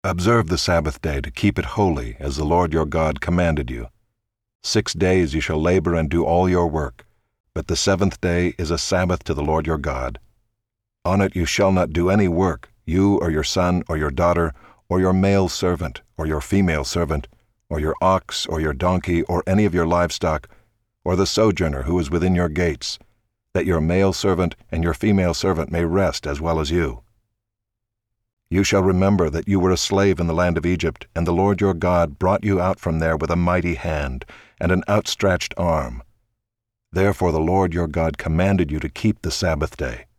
Observe the Sabbath day to keep it holy, as the Lord your God commanded you. 6 days you shall labor and do all your work, but the seventh day is a Sabbath to the Lord your God. On it you shall not do any work, you or your son or your daughter, or your male servant or your female servant, or your ox or your donkey or any of your livestock, or the sojourner who is within your gates, that your male servant and your female servant may rest as well as you. You shall remember that you were a slave in the land of Egypt, and the Lord your God brought you out from there with a mighty hand and an outstretched arm. Therefore the Lord your God commanded you to keep the Sabbath day.